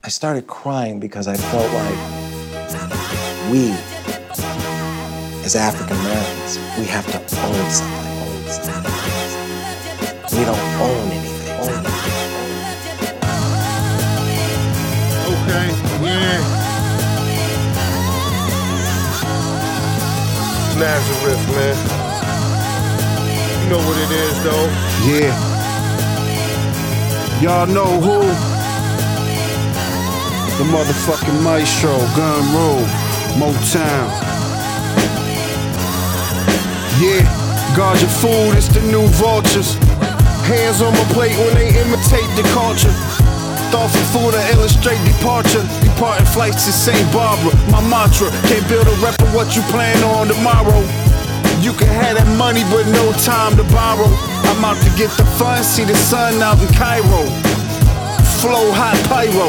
I started crying because I felt like we, as African Americans, we have to own something. We don't own anything. Okay, yeah. Nazareth, man. You know what it is, though. Yeah. Y'all know who? The motherfucking Maestro, Gun Rule, Motown. Yeah, guard your food, it's the new vultures. Hands on my plate when they imitate the culture. Thoughtful food to illustrate departure. Departing flights to St. Barbara. My mantra, can't build a rep of what you plan on tomorrow. You can have that money but no time to borrow. I'm out to get the fun, see the sun out in Cairo. Flow hot pyro.